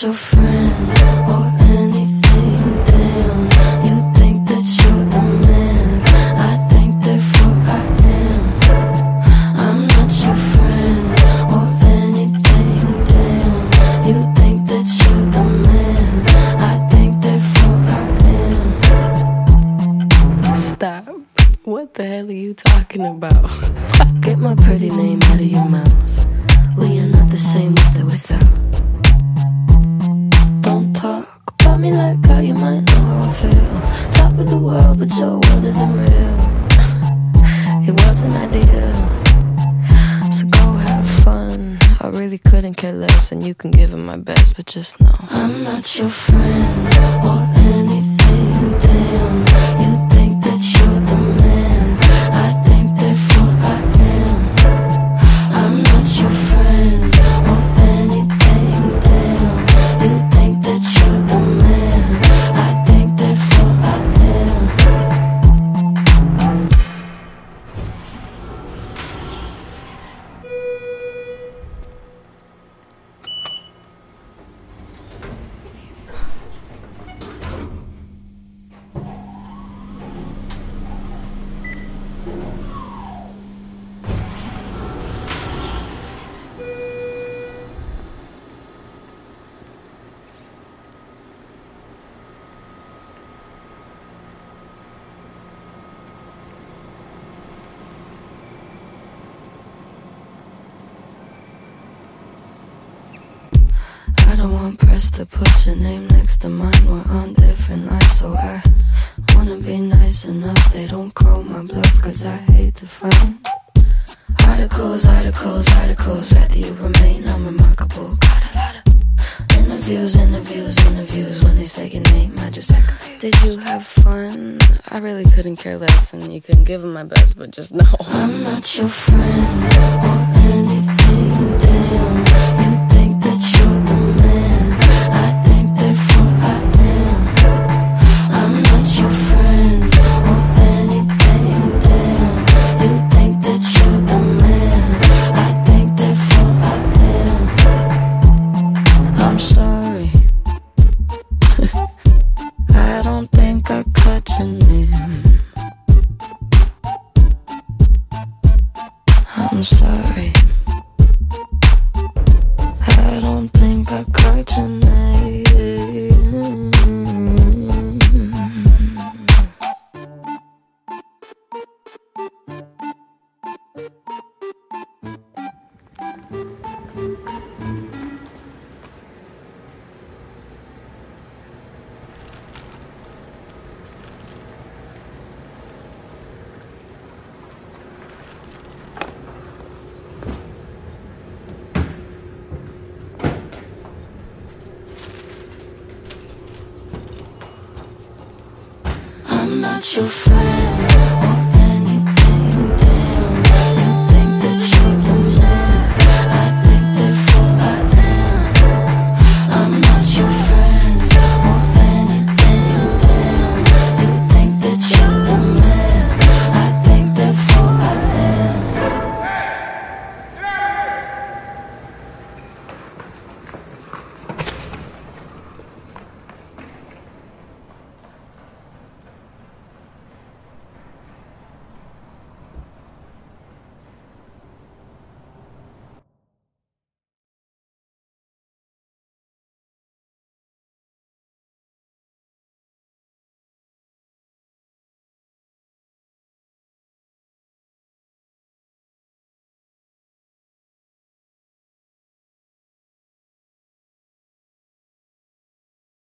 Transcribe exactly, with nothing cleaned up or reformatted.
not your friend or anything, damn. You think that you're the man, I think therefore I am. I'm not your friend or anything, damn. You think that you're the man, I think therefore I am. Stop. What the hell are you talking about? Get my pretty name out of your mouth. We are not the same with or without. Don't talk about me like how you might know how I feel. Top of the world, but your world isn't real. It wasn't ideal. So go have fun. I really couldn't care less, and you can give it my best, but just know I'm not your friend or anything, damn. You think that you're the man, I think therefore I am. I'm not your friend or anything, damn. You think that you're the man, I think therefore I am. I don't want press to put your name next to mine. We're on different lines, so I wanna be nice enough. They don't call my bluff, cause I hate to find articles, articles, articles. Rather you remain unremarkable. Got a lot of interviews, interviews, interviews. When they say your name, I just act confused. Did you have fun? I really couldn't care less, and you couldn't give them my best, but just know I'm not your friend or anything, damn. You think that you're the man, I think therefore I am. I'm not your friend or anything, damn. You think that you're the man, I think therefore I am. I'm sorry. I don't think I caught your name. I'm sorry. I don't think I caught your name. I'm not your friend